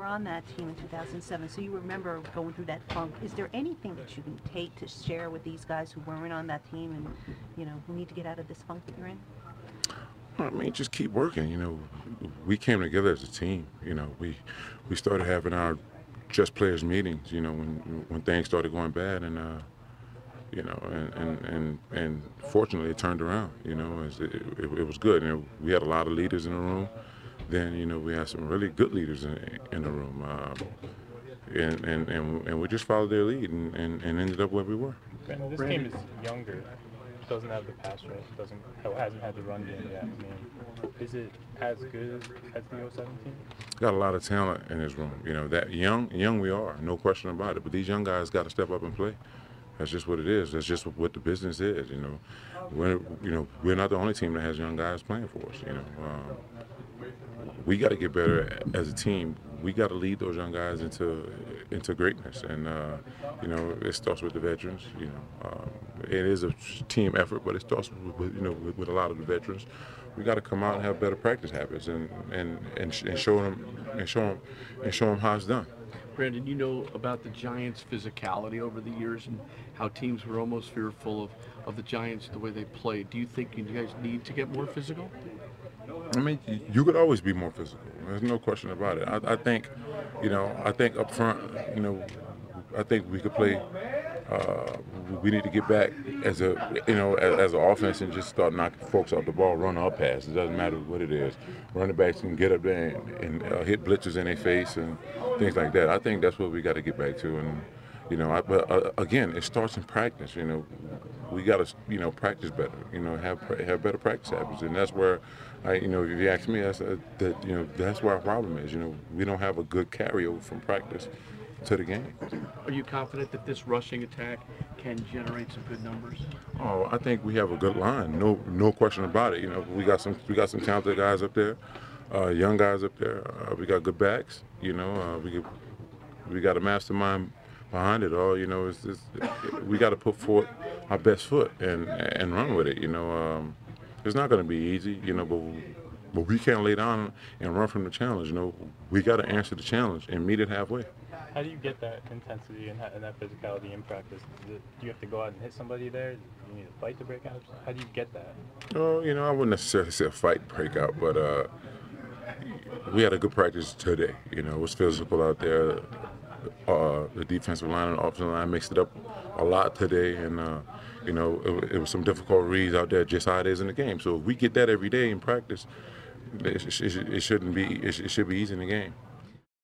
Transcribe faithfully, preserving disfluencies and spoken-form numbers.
on that team in two thousand seven, so you remember going through that funk. Is there anything that you can take to share with these guys who weren't on that team and, you know, who need to get out of this funk that you're in? I mean, just keep working. You know, we came together as a team. You know, we we started having our just players meetings. You know, when when things started going bad, and uh, you know, and and and, and fortunately it turned around. You know, it, it, it was good. You know, we had a lot of leaders in the room. Then you know we had some really good leaders in in the room, uh, and, and and and we just followed their lead and, and, and ended up where we were. And this team is younger. Doesn't have the pass rush, doesn't hasn't had the run game yet. I mean, is it as good as the oh seven team? Got a lot of talent in this room. You know, that young, young we are, no question about it. But these young guys got to step up and play. That's just what it is. That's just what the business is. You know, we're you know we're not the only team that has young guys playing for us. You know, um, we got to get better as a team. We got to lead those young guys into into greatness, and uh, you know it starts with the veterans. You know, um, it is a team effort, but it starts with you know with, with a lot of the veterans. We got to come out and have better practice habits, and and and, sh- and show them and show them and show them how it's done. Brandon, you know about the Giants' physicality over the years and how teams were almost fearful of, of the Giants the way they played. Do you think you guys need to get more physical? I mean, you could always be more physical. There's no question about it. I, I think, you know, I think up front, you know, I think we could play. Uh, we need to get back as a, you know, as, as an offense and just start knocking folks off the ball, run or pass. It doesn't matter what it is. Running backs can get up there and, and uh, hit blitzers in their face and things like that. I think that's what we got to get back to. And you know, I, but uh, again, it starts in practice. You know, we got to, you know, practice better. You know, have have better practice habits, and that's where, I, you know, if you ask me, that's uh, that, you know, that's where our problem is. You know, we don't have a good carryover from practice to the game. Are you confident that this rushing attack can generate some good numbers? Oh, I think we have a good line. No, no question about it. You know, we got some we got some talented guys up there, uh, young guys up there. Uh, we got good backs. You know, uh, we we got a mastermind behind it all. You know, it's, it's, we got to put forth our best foot and and run with it. You know, um, it's not going to be easy. You know, but but we can't lay down and run from the challenge. You know, we got to answer the challenge and meet it halfway. How do you get that intensity and, and that physicality in practice? Is it, do you have to go out and hit somebody there? Do you need a fight to break out? How do you get that? Oh, you know, I wouldn't necessarily say a fight break out, but uh, we had a good practice today. You know, it was physical out there. Uh, the defensive line and the offensive line mixed it up a lot today, and uh, you know, it, it was some difficult reads out there, just how it is in the game. So if we get that every day in practice, it, it, it shouldn't be. It, it should be easy in the game.